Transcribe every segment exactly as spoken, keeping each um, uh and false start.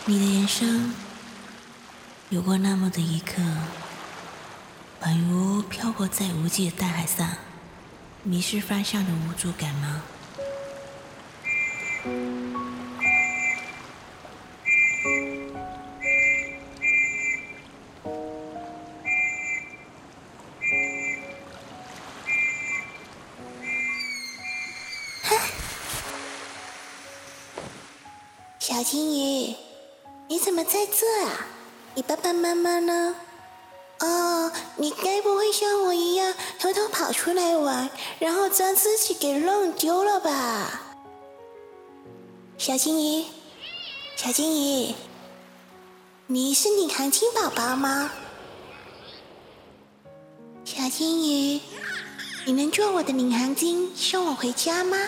你的人生有过那么的一刻，宛如漂泊在无际的大海上，迷失方向的无助感吗？ 小金鱼，你怎么在这啊？你爸爸妈妈呢？哦，你该不会像我一样偷偷跑出来玩，然后将自己给弄丢了吧？小金鱼，小金鱼，你是领航金宝宝吗？小金鱼，你能做我的领航金送我回家吗？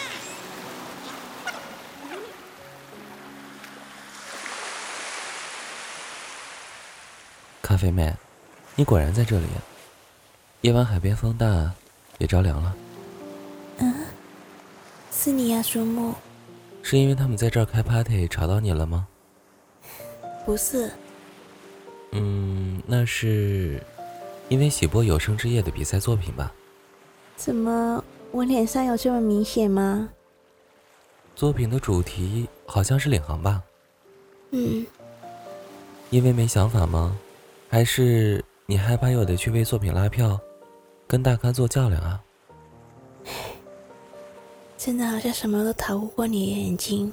咖啡妹，你果然在这里。夜晚海边风大，也着凉了。 嗯，是你呀，苏木。 是因为他们在这儿开 party 吵到你了吗？ 不是。 嗯，那是因为喜播有生之夜的比赛作品吧？ 怎么，我脸上有这么明显吗？ 作品的主题好像是领航吧？ 嗯。 因为没想法吗？还是你害怕又得去为作品拉票，跟大咖做较量啊？ 真的好像什么都逃不过你的眼睛。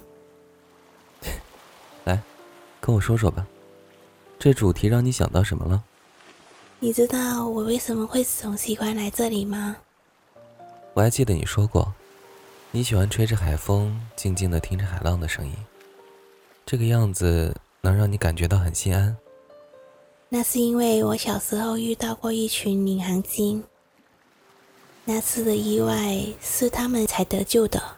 来，跟我说说吧，这主题让你想到什么了？ 你知道我为什么会总喜欢来这里吗？ 我还记得你说过，你喜欢吹着海风，静静地听着海浪的声音，这个样子能让你感觉到很心安。 那是因为我小时候遇到过一群领航鲸，那次的意外是他们才得救的。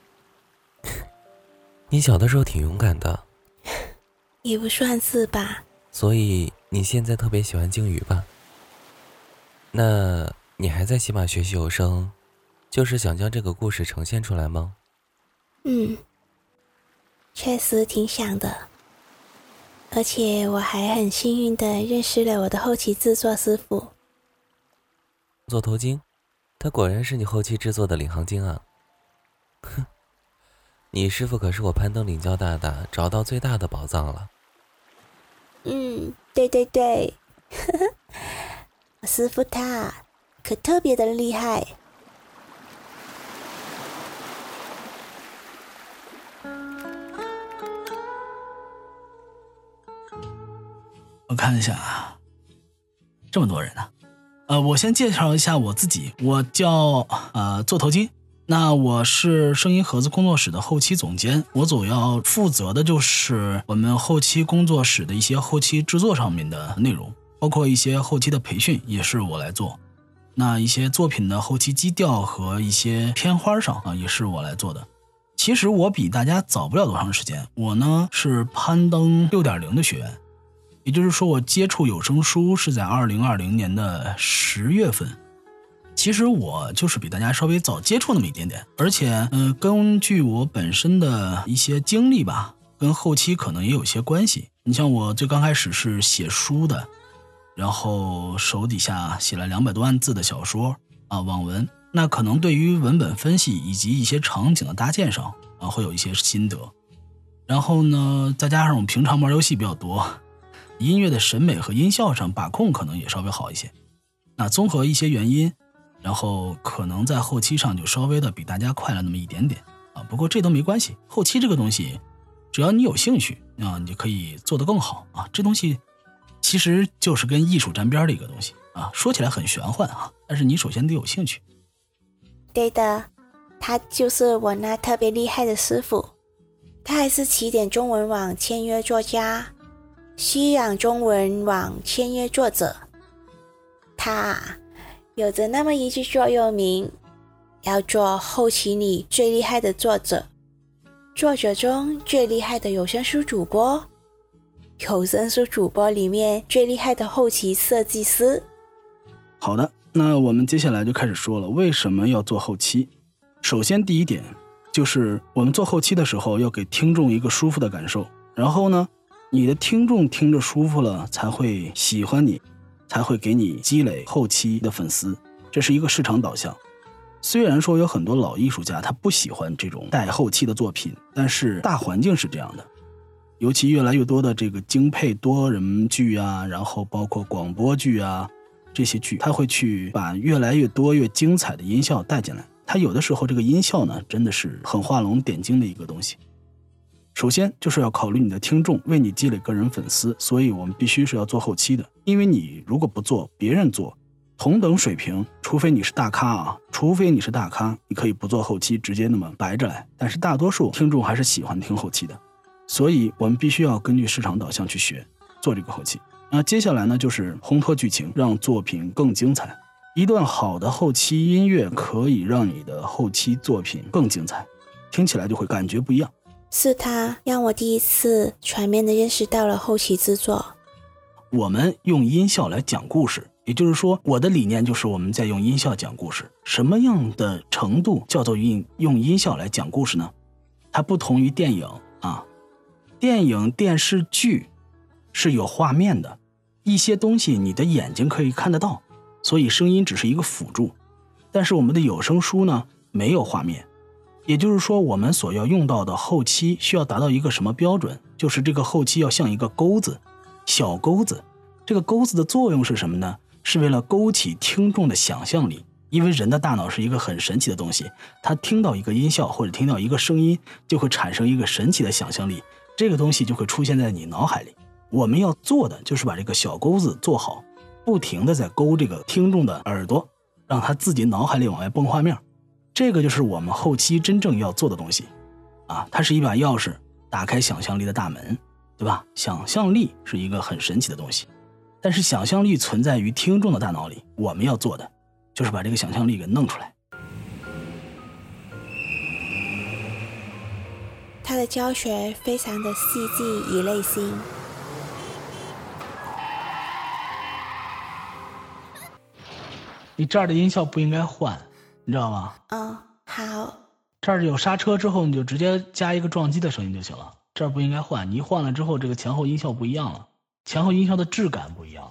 你小的时候挺勇敢的。 也不算是吧。 所以你现在特别喜欢鲸鱼吧？那你还在喜马学习有声，就是想将这个故事呈现出来吗？ 嗯，确实挺想的。而且我还很幸运地认识了我的后期制作师傅。 座头鲸，他果然是你后期制作的领航鲸啊！哼，你师傅可是我攀登领教大大找到最大的宝藏了。 嗯，对对对，我师傅他可特别的厉害。 我看一下啊，这么多人呢、啊。呃，我先介绍一下我自己，我叫呃座头鲸。那我是声音盒子工作室的后期总监，我主要负责的就是我们后期工作室的一些后期制作上面的内容，包括一些后期的培训也是我来做。那一些作品的后期基调和一些片花上啊，也是我来做的。其实我比大家早不了多长时间，我呢是攀登 六点零 的学员。也就是说我接触有声书是在二零二零年的十月份。其实我就是比大家稍微早接触那么一点点，而且呃，根据我本身的一些经历吧，跟后期可能也有些关系。你像我最刚开始是写书的，然后手底下写了两百多万字的小说啊，网文，那可能对于文本分析以及一些场景的搭建上啊，会有一些心得。然后呢，再加上我平常玩游戏比较多，音乐的审美和音效上把控可能也稍微好一些。那综合一些原因，然后可能在后期上就稍微的比大家快了那么一点点啊。不过这都没关系，后期这个东西只要你有兴趣啊，你就可以做得更好啊。这东西其实就是跟艺术沾边的一个东西啊，说起来很玄幻啊，但是你首先得有兴趣。 对的，他就是我那特别厉害的师傅，他还是起点中文网签约作家，西洋中文网签约作者。他有着那么一句座右铭，要做后期里最厉害的作者，作者中最厉害的有声书主播，有声书主播里面最厉害的后期设计师。 好的，那我们接下来就开始说了，为什么要做后期。首先第一点就是我们做后期的时候要给听众一个舒服的感受，然后呢你的听众听着舒服了才会喜欢你，才会给你积累后期的粉丝，这是一个市场导向。虽然说有很多老艺术家他不喜欢这种带后期的作品，但是大环境是这样的，尤其越来越多的这个京配多人剧啊，然后包括广播剧啊，这些剧他会去把越来越多越精彩的音效带进来。他有的时候这个音效呢真的是很画龙点睛的一个东西。首先就是要考虑你的听众，为你积累个人粉丝，所以我们必须是要做后期的。因为你如果不做，别人做同等水平，除非你是大咖啊，除非你是大咖，你可以不做后期，直接那么白着来。但是大多数听众还是喜欢听后期的，所以我们必须要根据市场导向去学做这个后期。那接下来呢，就是烘托剧情，让作品更精彩。一段好的后期音乐可以让你的后期作品更精彩，听起来就会感觉不一样。 是他让我第一次全面的认识到了后期制作。 我们用音效来讲故事，也就是说我的理念就是我们在用音效讲故事。什么样的程度叫做用音效来讲故事呢？它不同于电影啊，电影电视剧是有画面的，一些东西你的眼睛可以看得到，所以声音只是一个辅助。但是我们的有声书呢，没有画面，也就是说我们所要用到的后期需要达到一个什么标准，就是这个后期要像一个钩子，小钩子。这个钩子的作用是什么呢？是为了勾起听众的想象力。因为人的大脑是一个很神奇的东西，他听到一个音效或者听到一个声音，就会产生一个神奇的想象力，这个东西就会出现在你脑海里。我们要做的就是把这个小钩子做好，不停地在勾这个听众的耳朵，让他自己脑海里往外蹦画面。这个就是我们后期真正要做的东西啊，它是一把钥匙，打开想象力的大门，对吧？想象力是一个很神奇的东西，但是想象力存在于听众的大脑里，我们要做的就是把这个想象力给弄出来。 他的教学非常的细致与内心。 你这儿的音效不应该换，你知道吗？ 哦，好。 这儿有刹车之后，你就直接加一个撞击的声音就行了。这儿不应该换，你一换了之后，这个前后音效不一样了，前后音效的质感不一样了。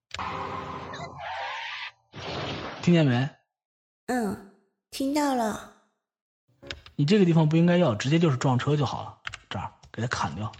听见没？ 嗯，听到了。 你这个地方不应该要，直接就是撞车就好了。这儿给它砍掉。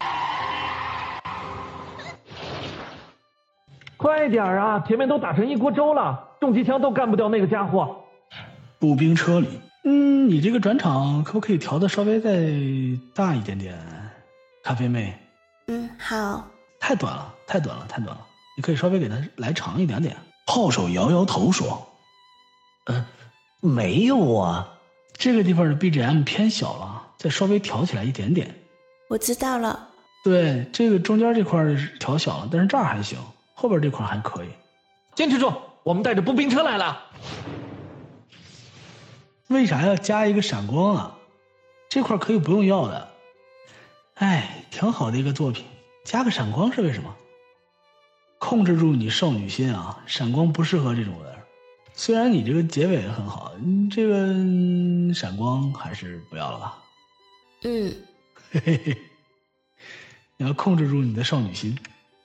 快点啊！前面都打成一锅粥了，重机枪都干不掉那个家伙。 步兵车里，嗯，你这个转场可不可以调的稍微再大一点点？咖啡妹。 嗯，好。 太短了，太短了，太短了。你可以稍微给它来长一点点。炮手摇摇头说：“ 嗯，没有啊， 这个地方的 B G M 偏小了，再稍微调起来一点点。” 我知道了。 对，这个中间这块调小了，但是这儿还行，后边这块还可以。 坚持住，我们带着步兵车来了。 为啥要加一个闪光啊？这块可以不用要的。哎，挺好的一个作品，加个闪光是为什么？控制住你少女心啊，闪光不适合这种人。虽然你这个结尾很好，你这个闪光还是不要了吧。 嗯， 嘿嘿嘿，你要控制住你的少女心。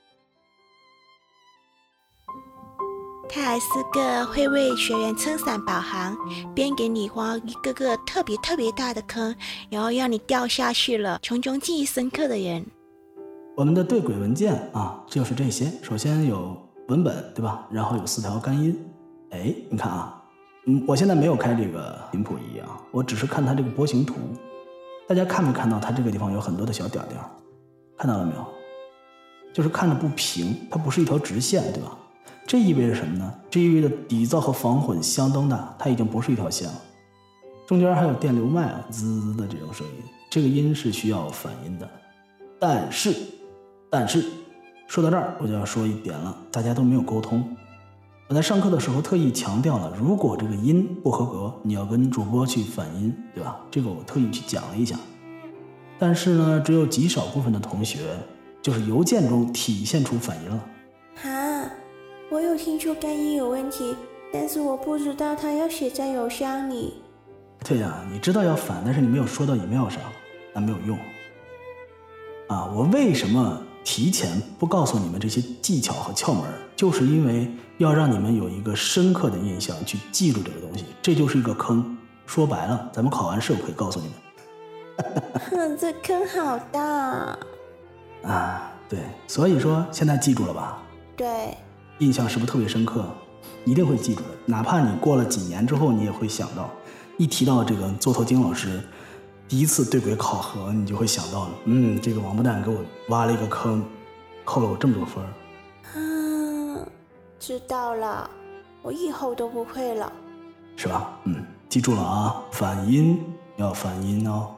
他还是个会为学员撑伞保航，边给你挖一个个特别特别大的坑，然后让你掉下去了，从中记忆深刻的人。 我们的对轨文件啊，就是这些。首先有文本，对吧？然后有四条干音。哎，你看啊，嗯，我现在没有开这个频谱仪啊，我只是看它这个波形图。大家看没看到它这个地方有很多的小点点？看到了没有？就是看着不平，它不是一条直线，对吧？这意味着什么呢？这意味着底噪和防混相当大，它已经不是一条线了。中间还有电流脉啊，滋滋的这种声音，这个音是需要反音的。但是，但是，说到这儿我就要说一点了，大家都没有沟通。我在上课的时候特意强调了，如果这个音不合格，你要跟主播去反音，对吧？这个我特意去讲了一下。但是呢，只有极少部分的同学，就是邮件中体现出反音了。 哈，我有听出干音有问题，但是我不知道它要写在邮箱里。 对呀、啊，你知道要反，但是你没有说到 email 上，那没有用。啊，我为什么提前不告诉你们这些技巧和窍门，就是因为要让你们有一个深刻的印象去记住这个东西，这就是一个坑。说白了，咱们考完试我可以告诉你们。 哼，这坑好大啊！对，所以说现在记住了吧？ 对， 印象是不是特别深刻？一定会记住的，哪怕你过了几年之后，你也会想到，一提到这个座头鲸老师第一次对轨考核，你就会想到了，嗯，这个王八蛋给我挖了一个坑，扣了我这么多分。 嗯，知道了，我以后都不会了， 是吧？嗯，记住了啊，反音要反音哦。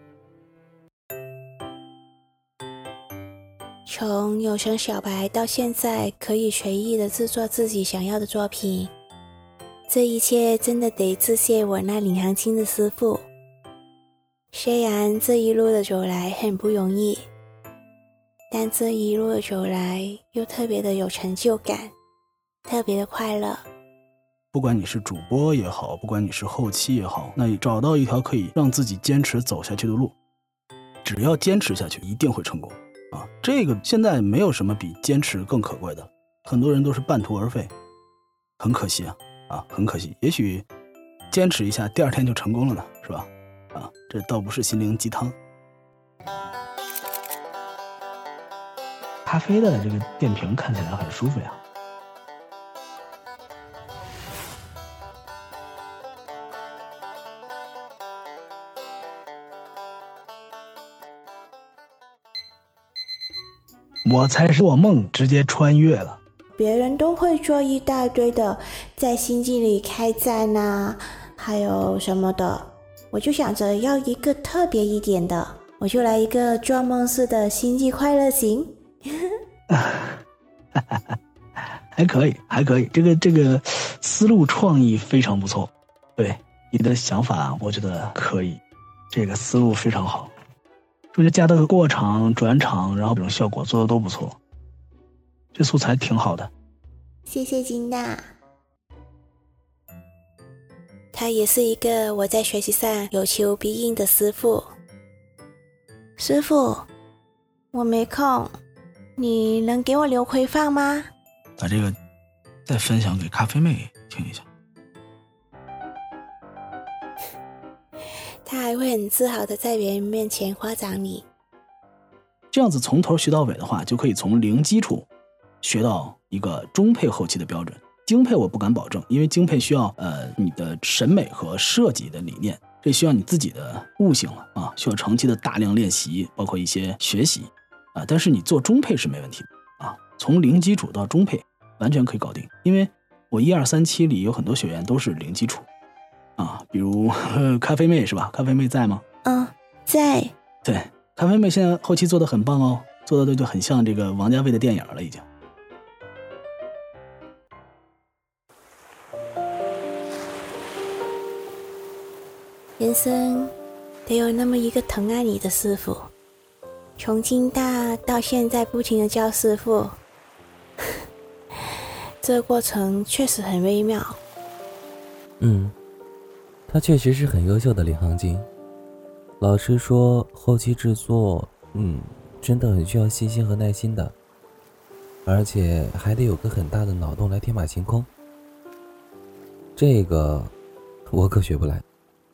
从有声小白到现在可以随意的制作自己想要的作品，这一切真的得致谢我那领航鲸的师傅。虽然这一路的走来很不容易，但这一路的走来又特别的有成就感，特别的快乐。 不管你是主播也好，不管你是后期也好，那你找到一条可以让自己坚持走下去的路，只要坚持下去一定会成功啊！这个现在没有什么比坚持更可贵的，很多人都是半途而废，很可惜啊啊，很可惜。也许坚持一下，第二天就成功了呢，是吧？啊，这倒不是心灵鸡汤。咖啡的这个电瓶看起来很舒服呀。我才是做梦直接穿越了。 别人都会做一大堆的在星际里开战啊，还有什么的，我就想着要一个特别一点的，我就来一个做梦式的星际快乐行。 还可以还可以，这个这个思路创意非常不错。对，你的想法我觉得可以，这个思路非常好，中间加的过场转场，然后这种效果做的都不错，这素材挺好的。 谢谢金娜，他也是一个我在学习上有求必应的师傅。师傅，我没空，你能给我留回放吗？ 把这个再分享给咖啡妹听一下。 他还会很自豪的在别人面前夸奖你。 这样子从头学到尾的话，就可以从零基础学到一个中配后期的标准。精配我不敢保证，因为精配需要呃你的审美和设计的理念，这需要你自己的悟性了啊，需要长期的大量练习，包括一些学习啊。但是你做中配是没问题的啊，从零基础到中配完全可以搞定。因为我一二三期里有很多学员都是零基础啊，比如呵咖啡妹是吧？咖啡妹在吗？ 嗯，在。 对，咖啡妹现在后期做的很棒哦，做的就很像这个王家卫的电影了已经。 人生得有那么一个疼爱你的师傅，从金大到现在不停的叫师傅，这个过程确实很微妙。 嗯，他确实是很优秀的领航鲸。老实说，后期制作，嗯，真的很需要细心和耐心的，而且还得有个很大的脑洞来天马行空。这个我可学不来。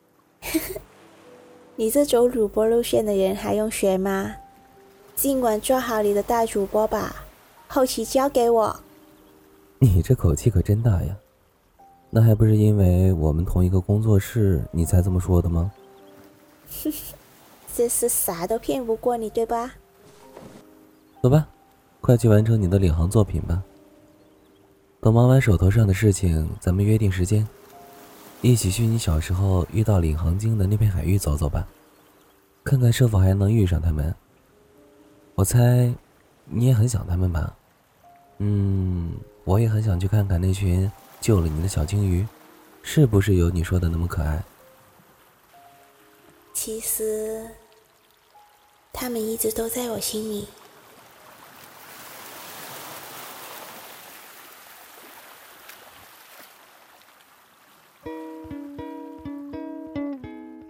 你这走主播路线的人还用学吗？尽管做好你的大主播吧，后期交给我。 你这口气可真大呀，那还不是因为我们同一个工作室你才这么说的吗？ 这是啥都骗不过你对吧？ 走吧，快去完成你的领航作品吧。等忙完手头上的事情，咱们约定时间一起去你小时候遇到领航鲸的那片海域走走吧，看看是否还能遇上他们。我猜你也很想他们吧？嗯，我也很想去看看那群救了你的小鲸鱼，是不是有你说的那么可爱？ 其实他们一直都在我心里。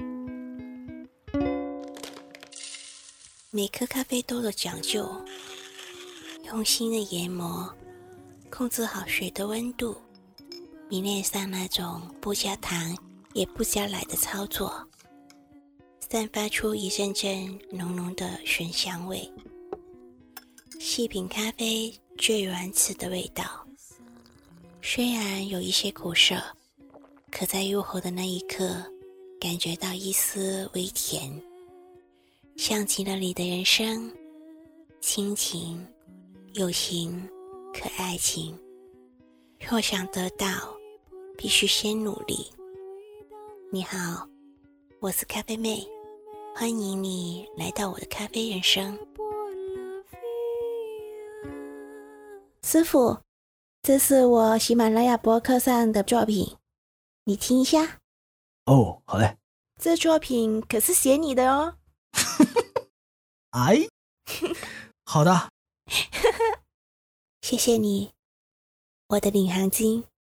每颗咖啡都有讲究， 用心的研磨，控制好水的温度，迷恋上那种不加糖也不加奶的操作，散发出一阵阵浓浓的醇香味。细品咖啡最原始的味道，虽然有一些苦涩，可在入口的那一刻感觉到一丝微甜，像极了你的人生，亲情、友情、可爱情。若想得到，必须先努力。你好，我是咖啡妹，欢迎你来到我的咖啡人生。师傅，这是我喜马拉雅播客上的作品，你听一下。 哦，好嘞。 这作品可是写你的哦。 哎，好的。 谢谢你，我的领航鲸。